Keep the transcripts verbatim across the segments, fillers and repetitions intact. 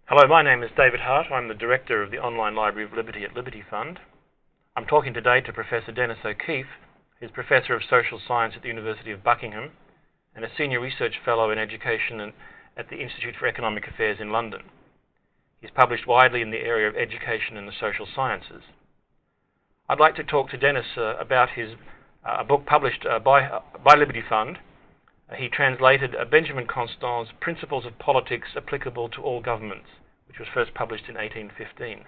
Hello, my name is David Hart. I'm the Director of the Online Library of Liberty at Liberty Fund. I'm talking today to Professor Dennis O'Keefe, who's Professor of Social Science at the University of Buckingham and a Senior Research Fellow in Education at the Institute for Economic Affairs in London. He's published widely in the area of education and the social sciences. I'd like to talk to Dennis uh, about his uh, book published uh, by, uh, by Liberty Fund. Uh, he translated uh, Benjamin Constant's Principles of Politics Applicable to All Governments, which was first published in eighteen fifteen.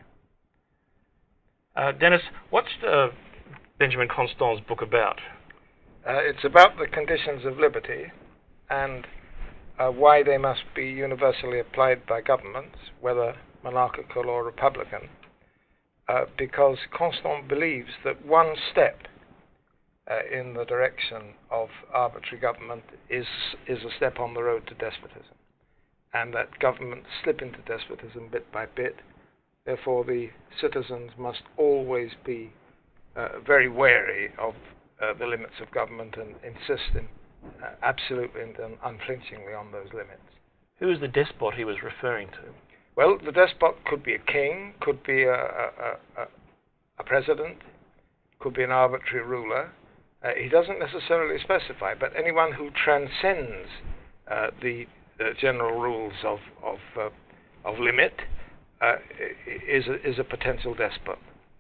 Uh, Dennis, what's uh, Benjamin Constant's book about? Uh, it's about the conditions of liberty and uh, why they must be universally applied by governments, whether monarchical or republican, uh, because Constant believes that one step uh, in the direction of arbitrary government is, is a step on the road to despotism, and that governments slip into despotism bit by bit. Therefore, the citizens must always be uh, very wary of uh, the limits of government and insist in, uh, absolutely and unflinchingly on those limits. Who is the despot he was referring to? Well, the despot could be a king, could be a, a, a, a president, could be an arbitrary ruler. Uh, he doesn't necessarily specify, but anyone who transcends uh, the uh, general rules of of, uh, of limit uh, is a, is a potential despot.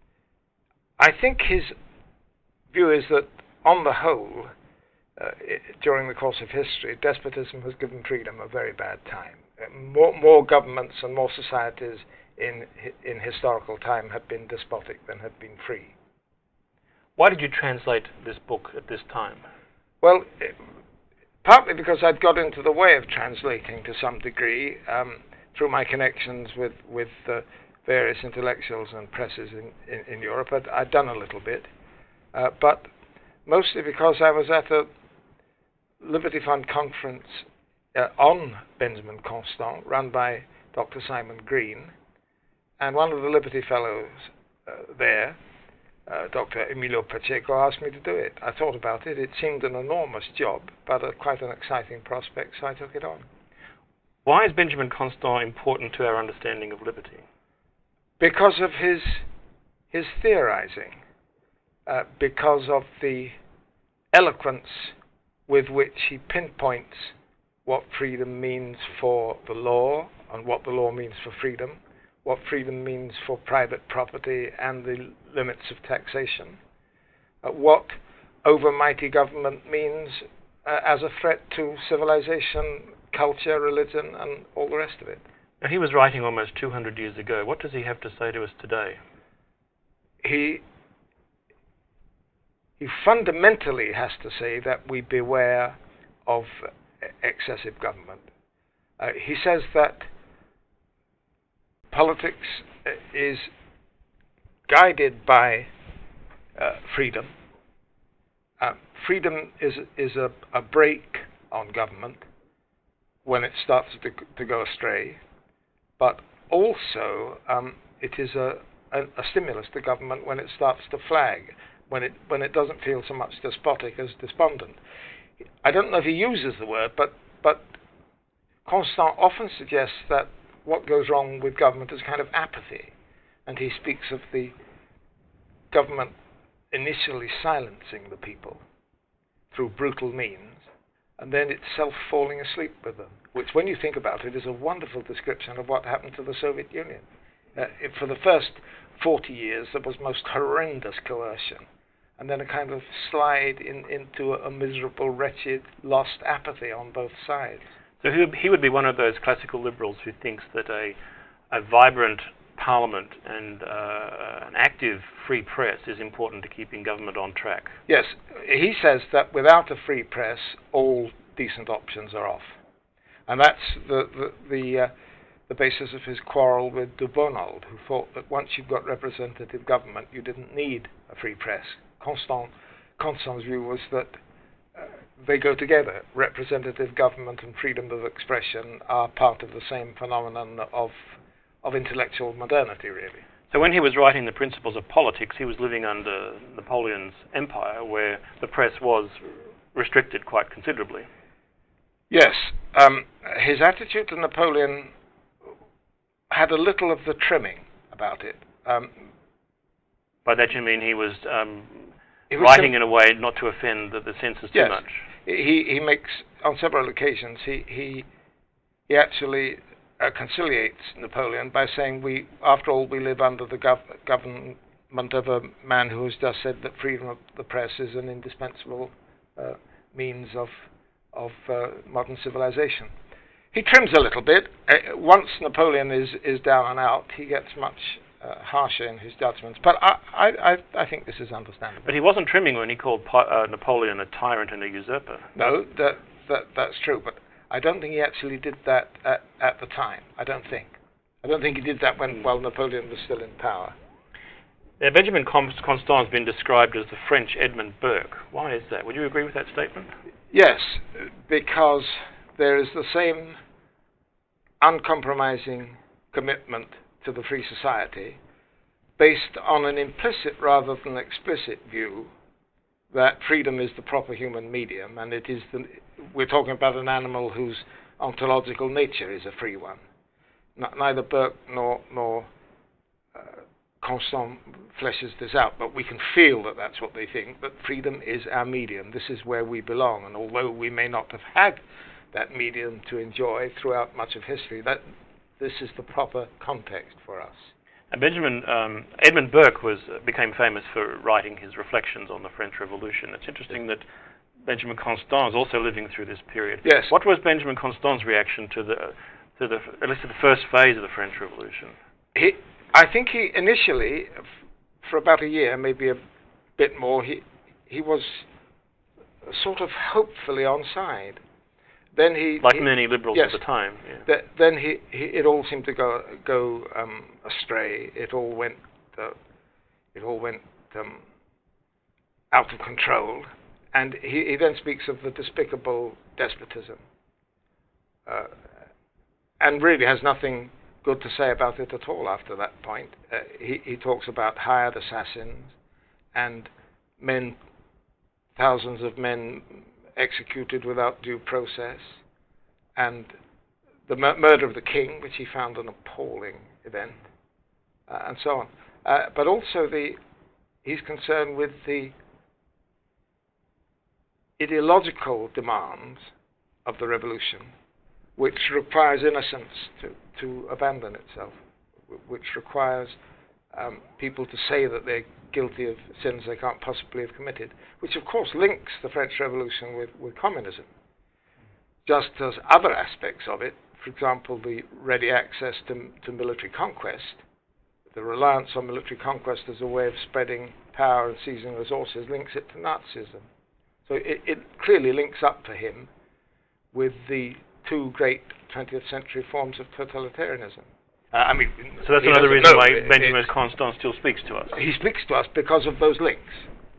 I think his view is that, on the whole, uh, it, during the course of history, despotism has given freedom a very bad time. Uh, more, more governments and more societies in in historical time have been despotic than have been free. Why did you translate this book at this time? Well, it, partly because I'd got into the way of translating to some degree um, through my connections with, with uh, various intellectuals and presses in, in, in Europe. I'd, I'd done a little bit, uh, but mostly because I was at a Liberty Fund conference uh, on Benjamin Constant, run by Doctor Simon Green, and one of the Liberty Fellows uh, there, Uh, Doctor Emilio Pacheco, asked me to do it. I thought about it. It seemed an enormous job, but a, quite an exciting prospect, so I took it on. Why is Benjamin Constant important to our understanding of liberty? Because of his his theorizing, uh, because of the eloquence with which he pinpoints what freedom means for the law and what the law means for freedom, what freedom means for private property and the limits of taxation, uh, what overmighty government means uh, as a threat to civilization, culture, religion, and all the rest of it. Now, he was writing almost two hundred years ago. What does he have to say to us today? He, he fundamentally has to say that we beware of excessive government. Uh, he says that politics is guided by uh, freedom. Uh, freedom is is a, a brake on government when it starts to, to go astray, but also um, it is a, a, a stimulus to government when it starts to flag, when it when it doesn't feel so much despotic as despondent. I don't know if he uses the word, but but Constant often suggests that what goes wrong with government is kind of apathy, and he speaks of the government initially silencing the people through brutal means, and then itself falling asleep with them, which, when you think about it, is a wonderful description of what happened to the Soviet Union. Uh, it, for the first forty years, there was most horrendous coercion, and then a kind of slide in, into a, a miserable, wretched, lost apathy on both sides. So he would, he would be one of those classical liberals who thinks that a, a vibrant parliament and uh, an active free press is important to keeping government on track. Yes, he says that without a free press, all decent options are off. And that's the, the, the, uh, the basis of his quarrel with de Bonald, who thought that once you've got representative government, you didn't need a free press. Constant, Constant's view was that Uh, they go together. Representative government and freedom of expression are part of the same phenomenon of of intellectual modernity, really. So when he was writing the Principles of Politics, he was living under Napoleon's empire, where the press was restricted quite considerably. Yes. Um, his attitude to Napoleon had a little of the trimming about it. Um, By that you mean he was, um, it was writing sim- in a way not to offend the, the censors too yes. much. He he makes on several occasions he he he actually uh, conciliates Napoleon by saying, we after all we live under the gov- government of a man who has just said that freedom of the press is an indispensable uh, means of of uh, modern civilization. He trims a little bit. Uh, once Napoleon is is down and out, he gets much uh, harsher in his judgments. But I, I I I think this is understandable. But he wasn't trimming when he called uh, Napoleon a tyrant and a usurper. No, that that that's true. But I don't think he actually did that at, at the time. I don't think. I don't think he did that when while Napoleon was still in power. Now, Benjamin Constant has been described as the French Edmund Burke. Why is that? Would you agree with that statement? Yes, because there is the same uncompromising commitment to the free society based on an implicit rather than explicit view that freedom is the proper human medium, and it is the, we're talking about an animal whose ontological nature is a free one. N- neither Burke nor, nor uh, Constant fleshes this out, but we can feel that that's what they think, that freedom is our medium. This is where we belong, and although we may not have had that medium to enjoy throughout much of history, that this is the proper context for us. And Benjamin um, Edmund Burke was uh, became famous for writing his reflections on the French Revolution. It's interesting that Benjamin Constant is also living through this period. Yes. What was Benjamin Constant's reaction to the to the at least to the first phase of the French Revolution? He, I think he initially, f- for about a year, maybe a bit more, he he was sort of hopefully on side. Then he, like he, many liberals yes, at the time. Yeah. th- then he, he, it all seemed to go go um, astray. It all went, uh, it all went um, out of control, and he, he then speaks of the despicable despotism, uh, and really has nothing good to say about it at all after that point. Uh, he, he talks about hired assassins and men, thousands of men executed without due process, and the mur- murder of the king, which he found an appalling event, uh, and so on. Uh, but also the he's concerned with the ideological demands of the revolution, which requires innocence to, to abandon itself, which requires um, people to say that they're guilty of sins they can't possibly have committed, which of course links the French Revolution with, with communism, just as other aspects of it, for example, the ready access to, to military conquest, the reliance on military conquest as a way of spreading power and seizing resources, links it to Nazism. So it, it clearly links up for him with the two great twentieth century forms of totalitarianism. Uh, I mean, so that's he another doesn't reason know. why It- Benjamin it- Constant still speaks to us. He speaks to us because of those links.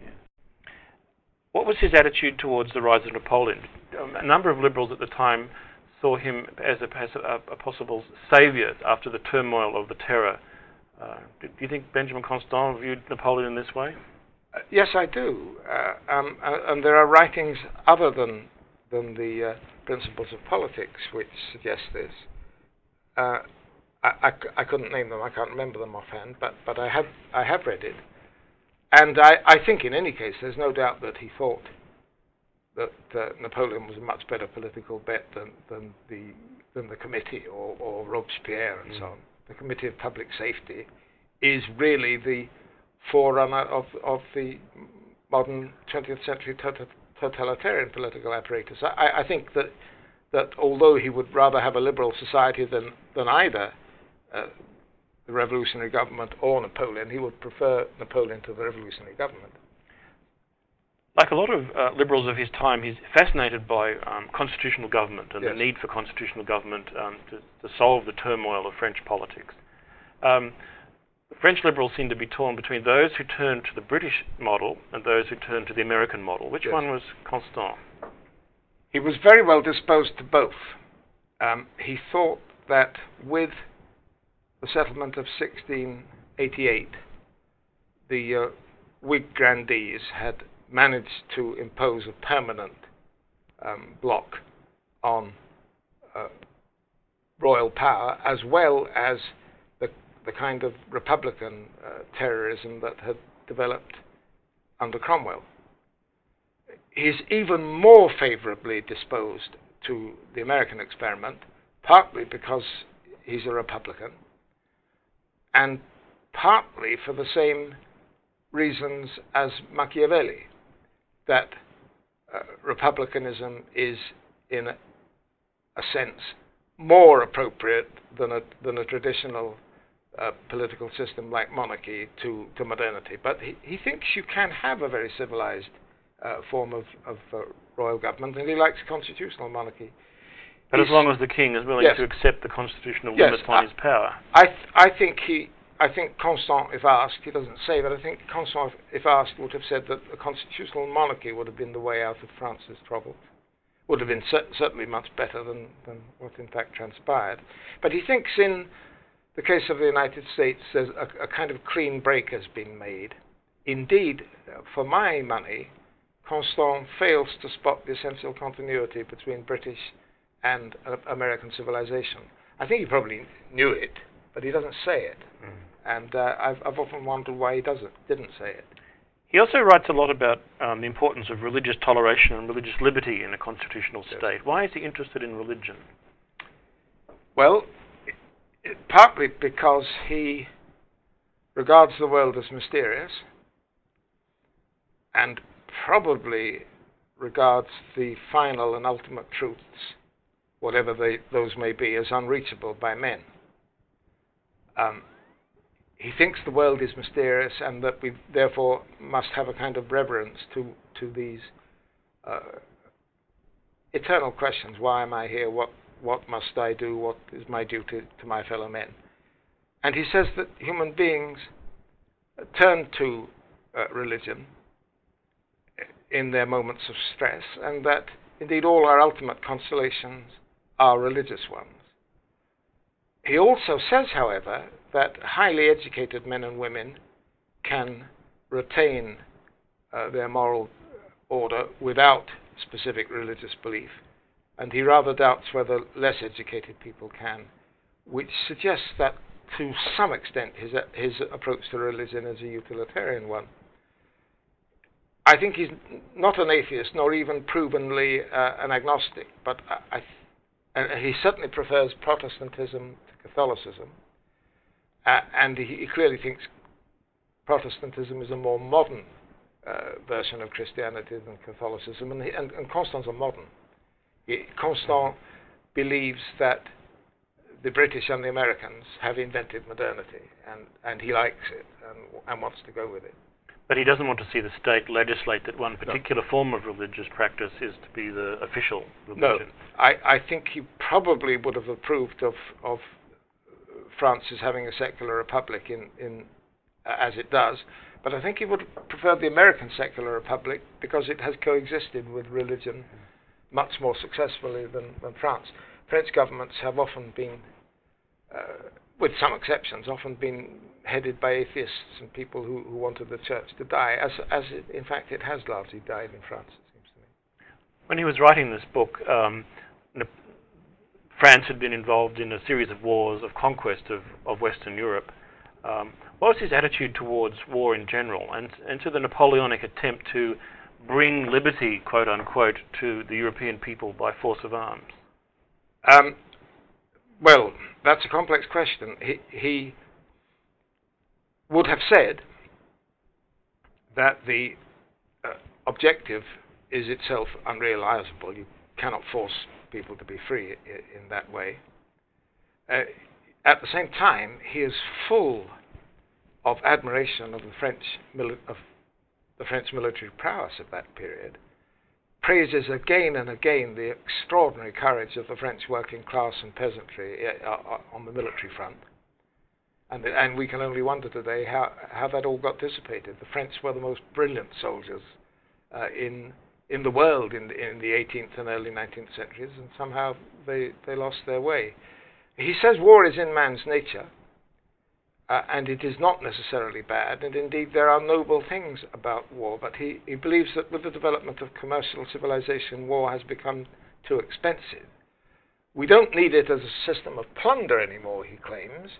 What was his attitude towards the rise of Napoleon? Um, a number of liberals at the time saw him as a, as a, a possible saviour after the turmoil of the Terror. Uh, do, do you think Benjamin Constant viewed Napoleon in this way? Uh, yes, I do. Uh, um, uh, and there are writings other than than the uh, Principles of Politics which suggest this. Uh, I, I, I couldn't name them. I can't remember them offhand, but but I have I have read it, and I, I think in any case there's no doubt that he thought that uh, Napoleon was a much better political bet than than the than the Committee or, or Robespierre and mm. so on. The Committee of Public Safety is really the forerunner of of the modern twentieth century tot- totalitarian political apparatus. I, I think that that although he would rather have a liberal society than than either uh, the revolutionary government or Napoleon, he would prefer Napoleon to the revolutionary government. Like a lot of uh, liberals of his time, he's fascinated by um, constitutional government and yes. the need for constitutional government um, to, to solve the turmoil of French politics. Um, French liberals seem to be torn between those who turn to the British model and those who turn to the American model. Which yes. one was Constant? He was very well disposed to both. Um, he thought that with the settlement of sixteen eighty-eight, the uh, Whig grandees had managed to impose a permanent um, block on uh, royal power, as well as the kind of republican uh, terrorism that had developed under Cromwell. He's even more favorably disposed to the American experiment, partly because he's a Republican, and partly for the same reasons as Machiavelli, that uh, republicanism is, in a, a sense, more appropriate than a, than a traditional uh, political system like monarchy to, to modernity. But he, he thinks you can have a very civilized uh, form of, of uh, royal government, and he likes constitutional monarchy. But He's, as long as the king is willing yes, to accept the constitutional yes, limits on I, his power. I, th I think he, I think Constant, if asked, he doesn't say, but I think Constant, if asked, would have said that a constitutional monarchy would have been the way out of France's troubles. Would have been cer certainly much better than, than what in fact transpired. But he thinks in the case of the United States, there's a, a kind of clean break has been made. Indeed, for my money, Constant fails to spot the essential continuity between British and uh, American civilization. I think he probably knew it, but he doesn't say it. Mm. And uh, I've, I've often wondered why he doesn't, didn't say it. He also writes a lot about um, the importance of religious toleration and religious liberty in a constitutional Yes. state. Why is he interested in religion? Well, it, it, partly because he regards the world as mysterious, and probably regards the final and ultimate truths, whatever they, those may be, as unreachable by men. Um, he thinks the world is mysterious, and that we therefore must have a kind of reverence to, to these uh, eternal questions. Why am I here? What, what must I do? What is my duty to my fellow men? And he says that human beings turn to uh, religion in their moments of stress, and that indeed all our ultimate consolations are religious ones. He also says, however, that highly educated men and women can retain uh, their moral order without specific religious belief, and he rather doubts whether less educated people can, which suggests that to some extent his, his approach to religion is a utilitarian one. I think he's not an atheist, nor even provenly uh, an agnostic, but I, I and he certainly prefers Protestantism to Catholicism, uh, and he, he clearly thinks Protestantism is a more modern uh, version of Christianity than Catholicism, and, he, and, and Constant's a modern. He, Constant believes that the British and the Americans have invented modernity, and, and he likes it and, and wants to go with it. But he doesn't want to see the state legislate that one particular no. form of religious practice is to be the official religion. No, I, I think he probably would have approved of, of France as having a secular republic in, in uh, as it does, but I think he would have preferred the American secular republic because it has coexisted with religion much more successfully than, than France. French governments have often been, uh, with some exceptions, often been headed by atheists and people who, who wanted the church to die, as, as it, in fact it has largely died in France, it seems to me. When he was writing this book, um, France had been involved in a series of wars of conquest of, of Western Europe. Um, what was his attitude towards war in general, and, and to the Napoleonic attempt to bring liberty, quote unquote, to the European people by force of arms? Um, well, that's a complex question. He, he would have said that the uh, objective is itself unrealizable. You cannot force people to be free in that way. Uh, at the same time, he is full of admiration of the French mili of the French military prowess of that period. Praises again and again the extraordinary courage of the French working class and peasantry uh, on the military front. And, and we can only wonder today how, how that all got dissipated. The French were the most brilliant soldiers uh, in, in the world in the, in the eighteenth and early nineteenth centuries, and somehow they, they lost their way. He says war is in man's nature, uh, and it is not necessarily bad, and indeed there are noble things about war, but he, he believes that with the development of commercial civilization, war has become too expensive. We don't need it as a system of plunder anymore, he claims.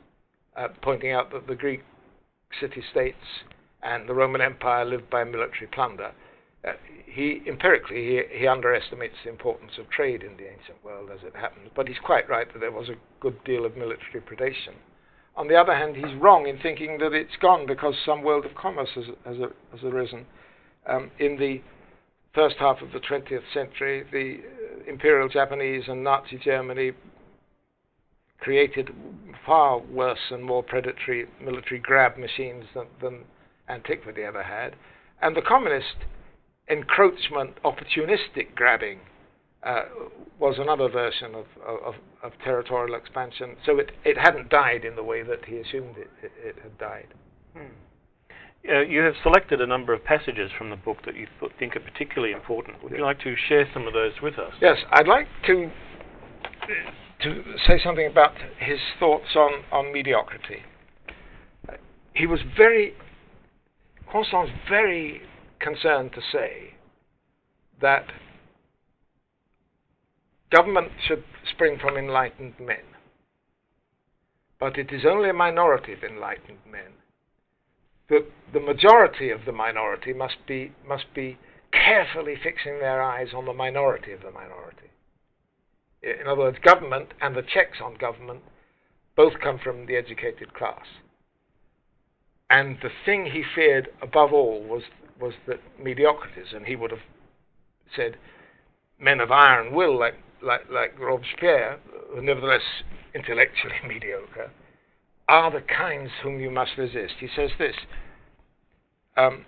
uh, pointing out that the Greek city-states and the Roman Empire lived by military plunder. Uh, he empirically he, he underestimates the importance of trade in the ancient world as it happens, but he's quite right that there was a good deal of military predation. On the other hand, he's wrong in thinking that it's gone because some world of commerce has, has, has arisen. Um, in the first half of the twentieth century, the uh, Imperial Japanese and Nazi Germany created far worse and more predatory military grab machines than, than antiquity ever had. And the communist encroachment, opportunistic grabbing, uh, was another version of, of, of territorial expansion. So it, it hadn't died in the way that he assumed it, it, it had died. Hmm. Uh, you have selected a number of passages from the book that you th think are particularly important. Would you like to share some of those with us? Yes, I'd like to to say something about his thoughts on, on mediocrity. Uh, he was very, Constant was very concerned to say that government should spring from enlightened men, but it is only a minority of enlightened men. The, the majority of the minority must be, must be carefully fixing their eyes on the minority of the minority. In other words, government and the checks on government both come from the educated class. And the thing he feared above all was, was that mediocrities, and he would have said men of iron will, like, like, like Robespierre, who are nevertheless intellectually mediocre, are the kinds whom you must resist. He says this, um,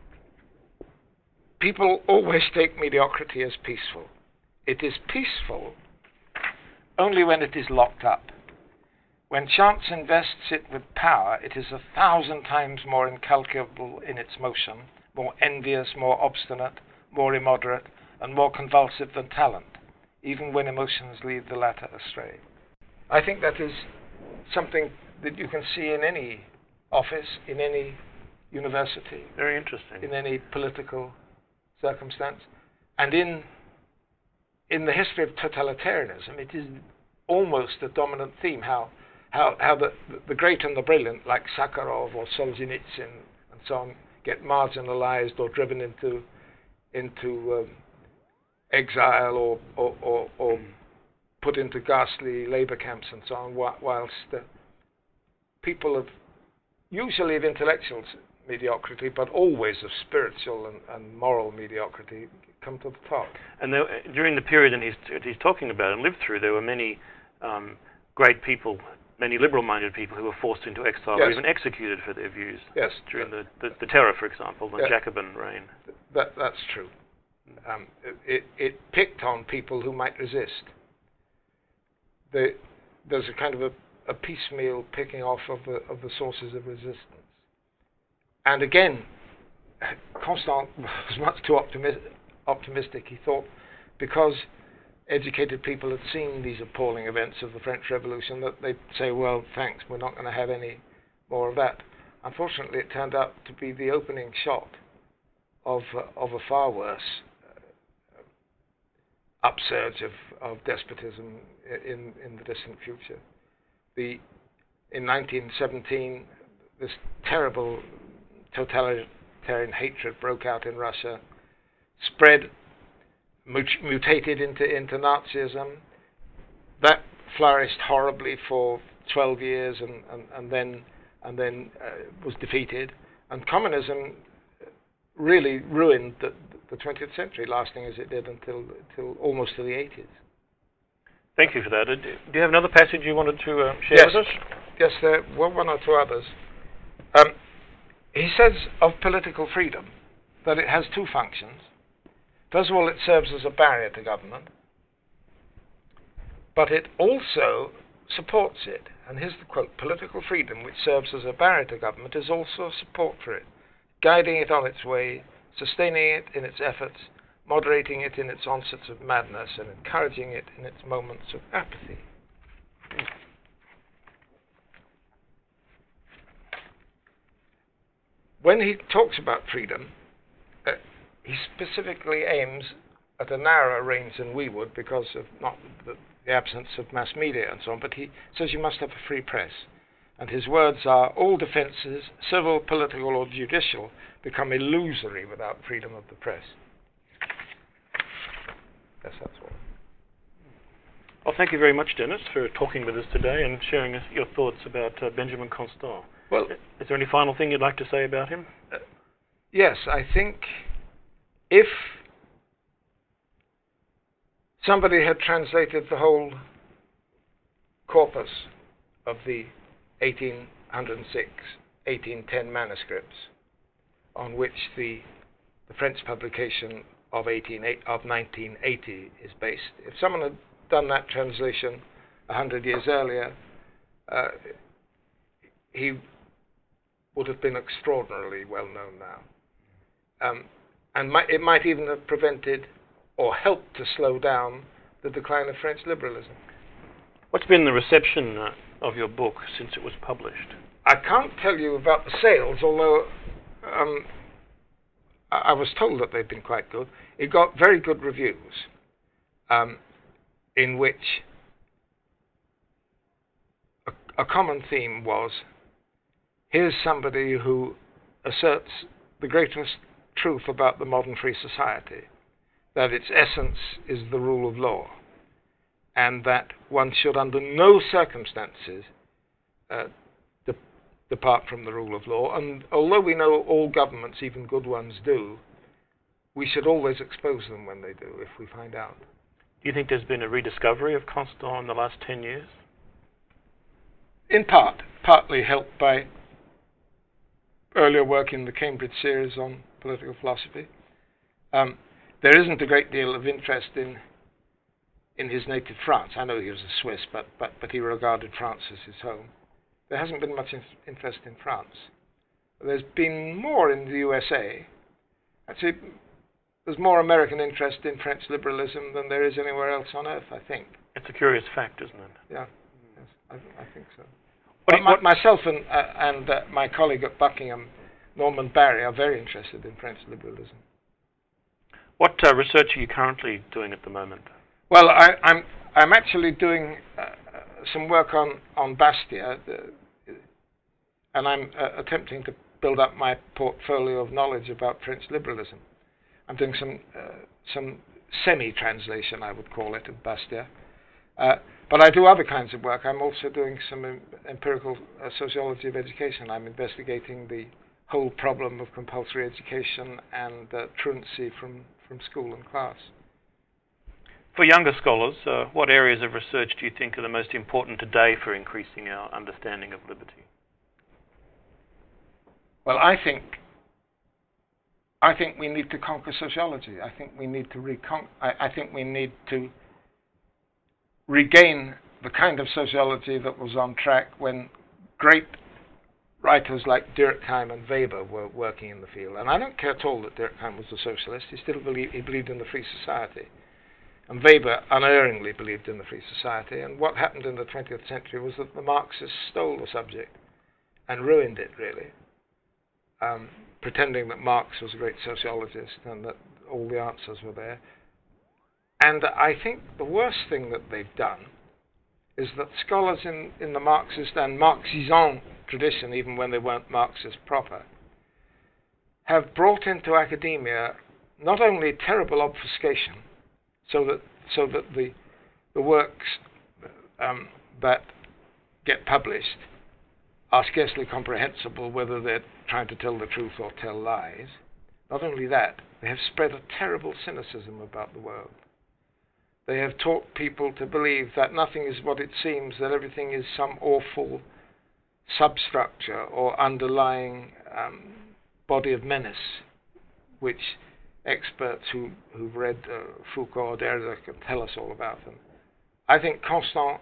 people always take mediocrity as peaceful. It is peaceful only when it is locked up. When chance invests it with power, it is a thousand times more incalculable in its motion, more envious, more obstinate, more immoderate, and more convulsive than talent, even when emotions lead the latter astray. I think that is something that you can see in any office, in any university. Very interesting. In any political circumstance. And in in the history of totalitarianism, it is almost a dominant theme, how how, how the, the great and the brilliant, like Sakharov or Solzhenitsyn and so on, get marginalized or driven into into um, exile or, or, or, or put into ghastly labor camps and so on, whilst uh, people of, usually of intellectual mediocrity, but always of spiritual and, and moral mediocrity, come to the top. And there, during the period that he's, he's talking about and lived through, there were many um, great people, many liberal-minded people who were forced into exile, yes. or even executed for their views. Yes. During the, the, the Terror, for example, the yes. Jacobin reign. That, that's true. Um, it, it picked on people who might resist. The, there's a kind of a, a piecemeal picking off of the, of the sources of resistance. And again, Constant was much too optimistic. optimistic. He thought because educated people had seen these appalling events of the French Revolution that they'd say, well, thanks, we're not going to have any more of that. Unfortunately, it turned out to be the opening shot of, uh, of a far worse uh, upsurge of, of despotism in, in the distant future. The, in nineteen seventeen, this terrible totalitarian hatred broke out in Russia, spread, mut mutated into, into Nazism. That flourished horribly for twelve years and, and, and then, and then uh, was defeated. And communism really ruined the, the twentieth century, lasting as it did until, until almost to the eighties. Thank you for that. Do you have another passage you wanted to uh, share yes. with us? Yes, there were one or two others. Um, he says of political freedom that it has two functions. First of all, it serves as a barrier to government, but it also supports it. And here's the quote: political freedom, which serves as a barrier to government, is also a support for it, guiding it on its way, sustaining it in its efforts, moderating it in its onsets of madness, and encouraging it in its moments of apathy. When he talks about freedom, uh, he specifically aims at a narrower range than we would because of not the, the absence of mass media and so on, but he says you must have a free press. And his words are, all defences, civil, political or judicial, become illusory without freedom of the press. Yes, that's all. Well, thank you very much, Dennis, for talking with us today and sharing us your thoughts about uh, Benjamin Constant. Well, is there any final thing you'd like to say about him? Uh, yes, I think if somebody had translated the whole corpus of the eighteen oh six, eighteen ten manuscripts on which the, the French publication of, of nineteen eighty is based, if someone had done that translation a hundred years earlier, uh, he would have been extraordinarily well known now. Um, and might, it might even have prevented or helped to slow down the decline of French liberalism. What's been the reception uh, of your book since it was published? I can't tell you about the sales, although um, I, I was told that they've been quite good. It got very good reviews, um, in which a, a common theme was, here's somebody who asserts the greatest truth about the modern free society, that its essence is the rule of law, and that one should under no circumstances uh, de depart from the rule of law. And although we know all governments, even good ones, do, we should always expose them when they do, if we find out. Do you think there's been a rediscovery of Constant in the last ten years? In part, partly helped by earlier work in the Cambridge series on political philosophy. Um, there isn't a great deal of interest in in his native France. I know he was a Swiss, but, but, but he regarded France as his home. There hasn't been much in interest in France. There's been more in the U S A. Actually, there's more American interest in French liberalism than there is anywhere else on earth, I think. It's a curious fact, isn't it? Yeah, yes, I, I think so. What But my, myself and, uh, and uh, my colleague at Buckingham, Norman Barry, are very interested in French liberalism. What uh, research are you currently doing at the moment? Well, I, I'm I'm actually doing uh, some work on on Bastiat, uh, and I'm uh, attempting to build up my portfolio of knowledge about French liberalism. I'm doing some uh, some semi-translation, I would call it, of Bastiat. Uh, but I do other kinds of work. I'm also doing some em empirical uh, sociology of education. I'm investigating the whole problem of compulsory education and uh, truancy from, from school and class. For younger scholars, uh, what areas of research do you think are the most important today for increasing our understanding of liberty? Well, I think I think we need to conquer sociology. I think we need to recon I, I think we need to regain the kind of sociology that was on track when great writers like Durkheim and Weber were working in the field. And I don't care at all that Durkheim was a socialist. He still believed, he believed in the free society. And Weber unerringly believed in the free society. And what happened in the twentieth century was that the Marxists stole the subject and ruined it, really, um, pretending that Marx was a great sociologist and that all the answers were there. And I think the worst thing that they've done is that scholars in, in the Marxist and Marxisant tradition, even when they weren't Marxist proper, have brought into academia not only terrible obfuscation, so that so that the the works um, that get published are scarcely comprehensible whether they're trying to tell the truth or tell lies. Not only that, they have spread a terrible cynicism about the world. They have taught people to believe that nothing is what it seems, that everything is some awful substructure or underlying um, body of menace, which experts who, who've read uh, Foucault or Derrida can tell us all about them. I think Constant,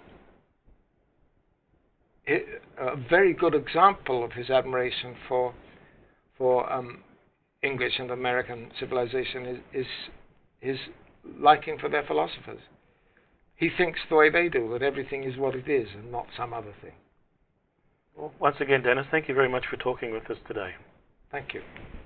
a very good example of his admiration for for um, English and American civilization is, is his liking for their philosophers. He thinks the way they do, that everything is what it is and not some other thing. Well, once again, Dennis, thank you very much for talking with us today. Thank you.